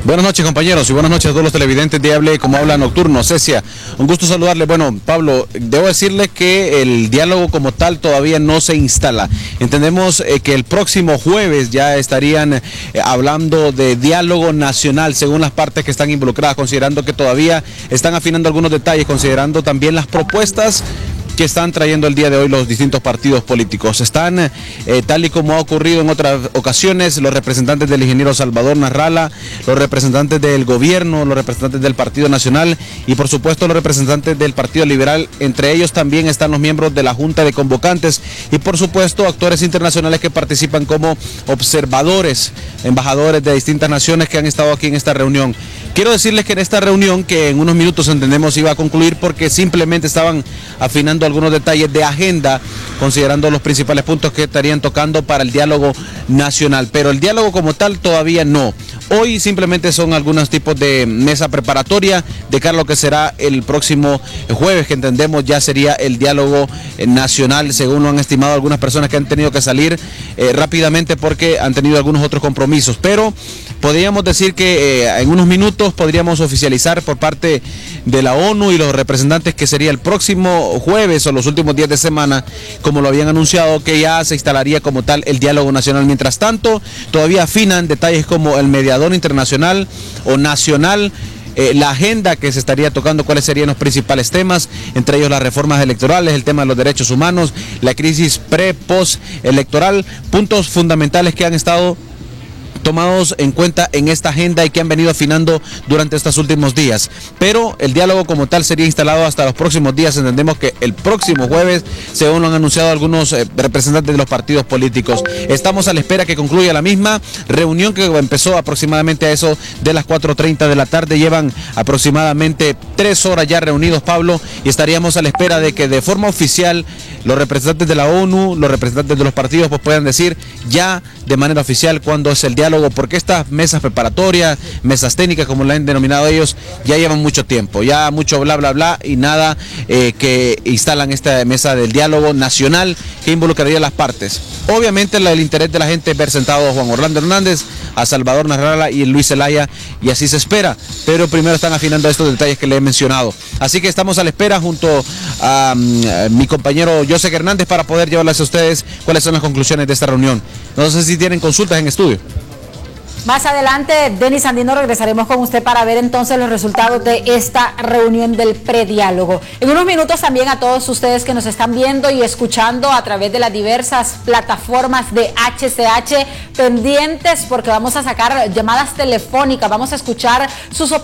Buenas noches, compañeros, y buenas noches a todos los televidentes de Hable como habla Nocturno. Cecia, un gusto saludarle. Bueno, Pablo, debo decirle que el diálogo como tal todavía no se instala. Entendemos que el próximo jueves ya estarían hablando de diálogo nacional, según las partes que están involucradas, considerando que todavía están afinando algunos detalles, considerando también las propuestas que están trayendo el día de hoy los distintos partidos políticos. Están, tal y como ha ocurrido en otras ocasiones, los representantes del ingeniero Salvador Narrala, los representantes del gobierno, los representantes del Partido Nacional y por supuesto los representantes del Partido Liberal. Entre ellos también están los miembros de la Junta de Convocantes y por supuesto actores internacionales que participan como observadores, embajadores de distintas naciones que han estado aquí en esta reunión. Quiero decirles que en esta reunión, que en unos minutos entendemos iba a concluir porque simplemente estaban afinando algunos detalles de agenda, considerando los principales puntos que estarían tocando para el diálogo nacional, pero el diálogo como tal todavía no. Hoy simplemente son algunos tipos de mesa preparatoria de cara a lo que será el próximo jueves, que entendemos ya sería el diálogo nacional, según lo han estimado algunas personas que han tenido que salir rápidamente porque han tenido algunos otros compromisos, pero podríamos decir que en unos minutos podríamos oficializar por parte de la ONU y los representantes que sería el próximo jueves o los últimos días de semana, como lo habían anunciado, que ya se instalaría como tal el diálogo nacional. Mientras tanto, todavía afinan detalles como el mediador internacional o nacional, la agenda que se estaría tocando, cuáles serían los principales temas, entre ellos las reformas electorales, el tema de los derechos humanos, la crisis pre-post electoral, puntos fundamentales que han estado tomados en cuenta en esta agenda y que han venido afinando durante estos últimos días. Pero el diálogo como tal sería instalado hasta los próximos días. Entendemos que el próximo jueves, según lo han anunciado algunos representantes de los partidos políticos. Estamos a la espera que concluya la misma reunión que empezó aproximadamente a eso de las 4:30 de la tarde. Llevan aproximadamente 3 horas ya reunidos, Pablo, y estaríamos a la espera de que de forma oficial los representantes de la ONU, los representantes de los partidos, pues puedan decir ya de manera oficial cuándo es el diálogo, porque estas mesas preparatorias, mesas técnicas, como la han denominado ellos, ya llevan mucho tiempo, ya mucho bla bla bla y nada que instalan esta mesa del diálogo nacional que involucraría a las partes. Obviamente el interés de la gente es ver sentado a Juan Orlando Hernández, a Salvador Narrala y Luis Zelaya, y así se espera, pero primero están afinando estos detalles que le he mencionado. Así que estamos a la espera junto a mi compañero José Hernández para poder llevarles a ustedes cuáles son las conclusiones de esta reunión. No sé si tienen consultas en estudio. Más adelante, Denis Andino, regresaremos con usted para ver entonces los resultados de esta reunión del prediálogo. En unos minutos también a todos ustedes que nos están viendo y escuchando a través de las diversas plataformas de HCH, pendientes porque vamos a sacar llamadas telefónicas, vamos a escuchar sus opiniones